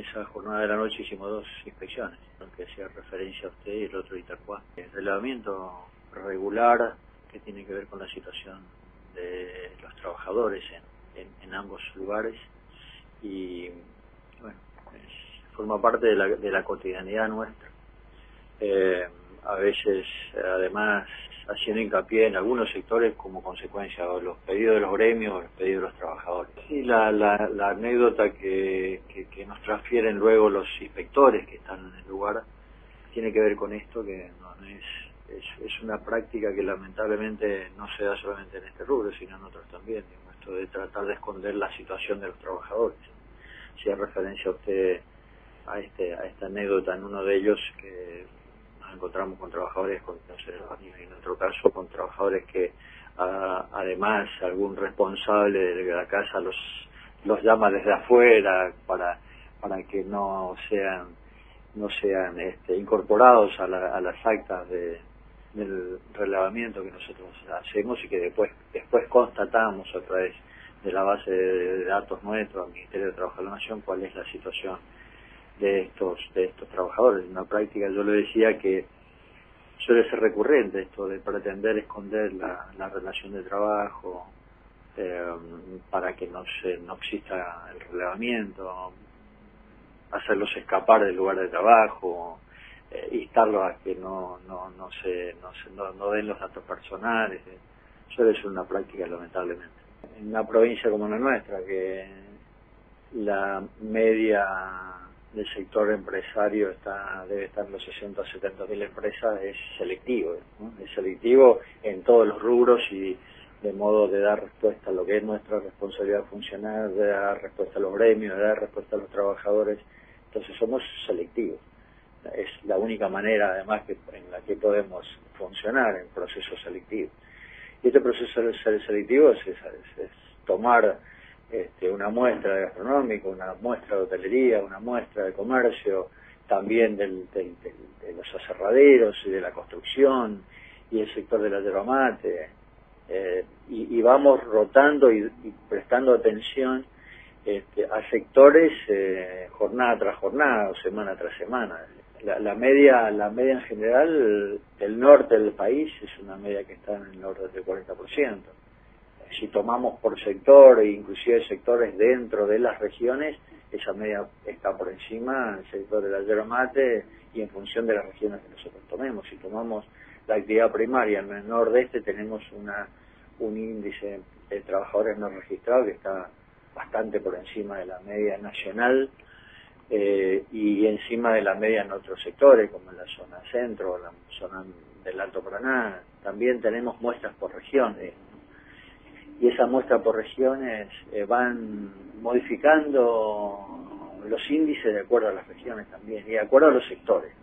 esa jornada de la noche hicimos 2 inspecciones, uno que hacía referencia a usted y el otro a Itacuá. El relevamiento regular que tiene que ver con la situación de los trabajadores en ambos lugares y bueno, forma parte de la cotidianidad nuestra. A veces, además, haciendo hincapié en algunos sectores como consecuencia de los pedidos de los gremios o los pedidos de los trabajadores. Y la anécdota que nos transfieren luego los inspectores que están en el lugar tiene que ver con esto, que no es una práctica que lamentablemente no se da solamente en este rubro, sino en otros también, digamos, esto de tratar de esconder la situación de los trabajadores. Si hace referencia a usted a esta anécdota en uno de ellos, que nos encontramos con trabajadores con y en otro caso con trabajadores que además algún responsable de la casa los llama desde afuera para que no sean incorporados a las actas del relevamiento que nosotros hacemos y que después constatamos a través de la base de datos nuestros al Ministerio de Trabajo de la Nación cuál es la situación de estos trabajadores. Una práctica, yo le decía, que suele ser recurrente, esto de pretender esconder la relación de trabajo para que no exista el relevamiento, hacerlos escapar del lugar de trabajo, instarlos a que no den los datos personales. Suele ser una práctica, lamentablemente. En una provincia como la nuestra, que la media del sector empresario debe estar en los 60 o 70 mil empresas, es selectivo, ¿no? Es selectivo en todos los rubros y de modo de dar respuesta a lo que es nuestra responsabilidad funcional, de dar respuesta a los gremios, de dar respuesta a los trabajadores. Entonces somos selectivos. Es la única manera, además, en la que podemos funcionar en procesos selectivos. Y este proceso selectivo es tomar una muestra de gastronómico, una muestra de hotelería, una muestra de comercio, también de los aserraderos y de la construcción y el sector de la yerba mate, y vamos rotando y prestando atención a sectores jornada tras jornada o semana tras semana. La media en general del norte del país es una media que está en el orden del 40%. Si tomamos por sector, e inclusive sectores dentro de las regiones, esa media está por encima del sector de la yerba mate y en función de las regiones que nosotros tomemos. Si tomamos la actividad primaria en el nordeste, tenemos un índice de trabajadores no registrados que está bastante por encima de la media nacional y encima de la media en otros sectores, como en la zona centro, la zona del Alto Paraná. También tenemos muestras por regiones. Y esas muestras por regiones van modificando los índices de acuerdo a las regiones también y de acuerdo a los sectores.